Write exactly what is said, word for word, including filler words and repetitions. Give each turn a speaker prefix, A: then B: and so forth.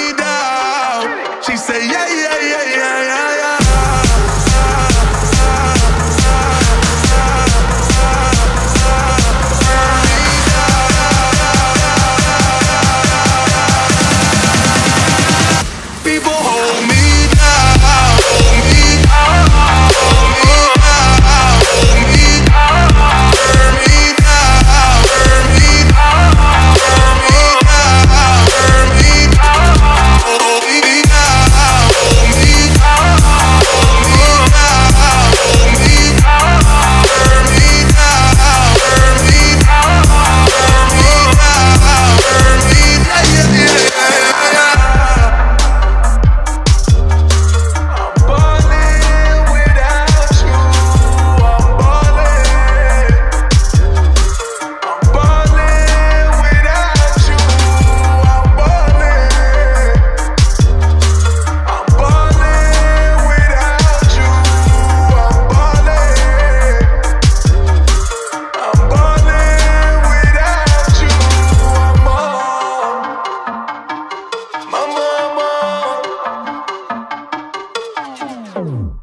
A: me down. She say, yeah, yeah, yeah, yeah, yeah, yeah. People hold me down, hold me down, hold me down, hold me down, turn me down, turn me down, turn me down, turn me down, hold me down, hold me down, hold me down, hold me down, turn me down, turn me down, turn me down, turn me down, yeah, yeah, yeah, yeah.
B: Mama.